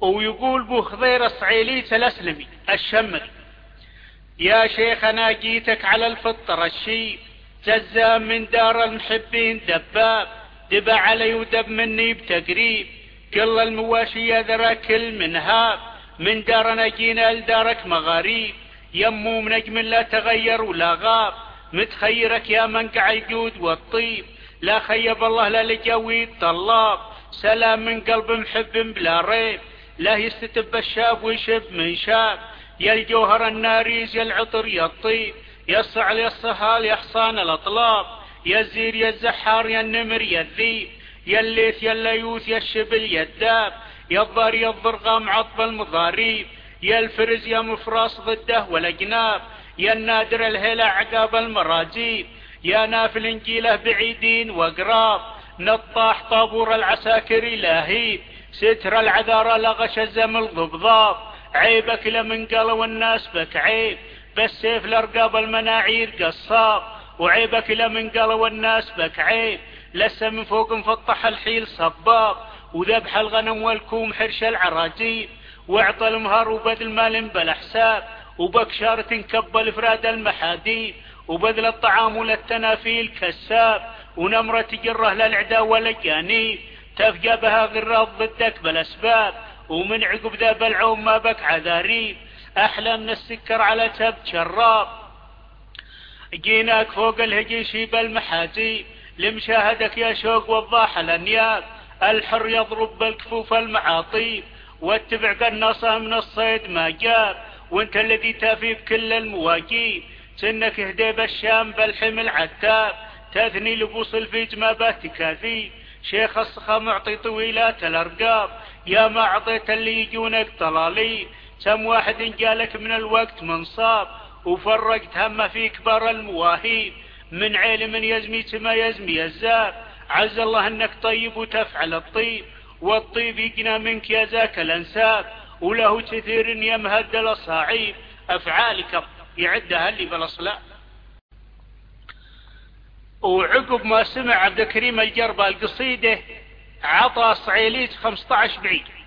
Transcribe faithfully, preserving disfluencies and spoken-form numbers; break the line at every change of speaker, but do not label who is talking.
ويقول بو خضير الصعيليت الأسلمي الشمري: يا شيخ أنا جيتك على الفطر الشيب، جزام من دار المحبين دباب، دب علي ودب مني بتقريب، كل المواشي ذرى كل من هاب، من دارنا جينا لدارك مغاريب، يمو نجم لا تغير ولا غاب، متخيرك يا منقع الجود والطيب، لا خيب الله لا لجوي طلاب، سلام من قلب محب بلا ريب، لا يستتب الشاب ويشب من شاب، يا الجوهر الناريز يا العطر يا الطيب، يا الصعل يا الصهال يا حصان الأطلاب، يا الزير يا الزحار يا النمر يا الذيب، يا الليث يا الليوث يا الشبل يا الداب، يا الضار يا الضرغام عطب المضاريب، يا الفرز يا مفراس ضده والأجناب، يا النادر الهلع عقاب المراجيب، يا نافل انجيله بعيدين وقراب، نطاح طابور العساكر لهيب، ستر العذارى لغش الزم الضبضاب، عيبك لمن قالوا الناس بك عيب، بالسيف لرقاب المناعير قصاب، وعيبك لمن قالوا الناس بك عيب، لسه من فوق مفطح الحيل صباب، وذبح الغنم والكوم حرش العراجيب، واعطى المهر وبذل مال بلا حساب، وبكشارة كب الافراد المحاديب، وبذل الطعام وللتنافيل كساب، ونمرة جره للعداء والاجانيب، تفقى بها غراض ضدك بالاسباب، ومن عقب ذا بالعوم ما بك عذاريب، احلى من السكر على تب شراب. جيناك فوق الهجيشي بالمحازيب، لمشاهدك يا شوق وضاح الانياب، الحر يضرب بالكفوف المعاطيب، واتبع قناصه من الصيد ما جاب، وانت الذي تافي بكل المواجيب، سنك هديب الشام بالحمل عتاب، تثني لبوس الفيج ما بات كاذيب، شيخ الصخا معطي طويلات الارقاب، يا ما اعطيت اللي يجونك طلاليب، سم واحد جالك من الوقت منصاب، وفرقت همه في كبار المواهيب، من عيل من يزمي ما يزمي الزاب، عز الله انك طيب وتفعل الطيب، والطيب يقنى منك يا ذاك الانساب، وله كثير يمهد الاصاعيب، افعالك يعدها اللي بالاصلاء. وعقب ما سمع عبد الكريم الجربة القصيدة، عطى صعيليت خمسة عشر بعيد.